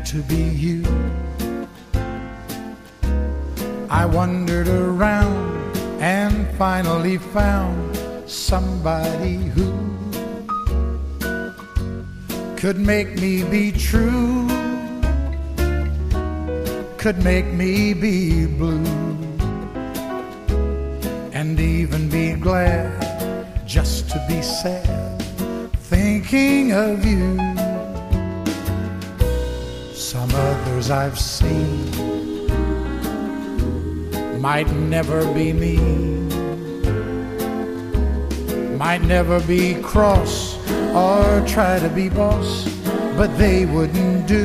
to be you. I wandered around and finally found somebody who could make me be true, could make me be blue, and even be glad just to be sad thinking of you. Some others I've seen might never be mean, might never be cross or try to be boss, but they wouldn't do.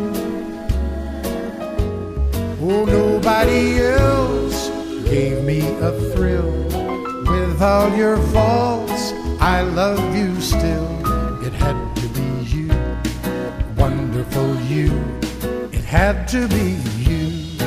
Oh, nobody else gave me a thrill. With all your faults, I love you still. It had to be you, wonderful you. It had to be you.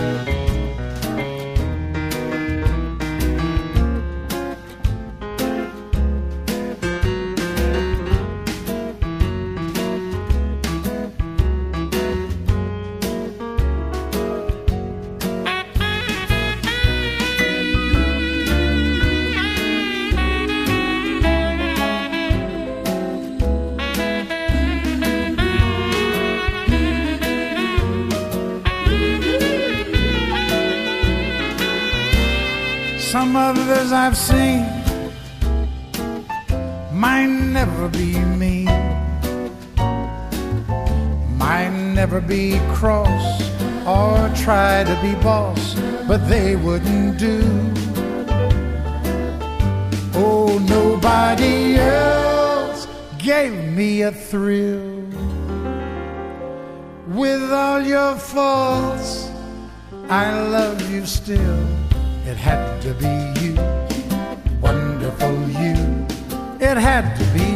Some others I've seen might never be mean, might never be cross or try to be boss, but they wouldn't do. Oh, nobody else gave me a thrill. With all your faults, I love you still. It had to be you, wonderful you. It had to be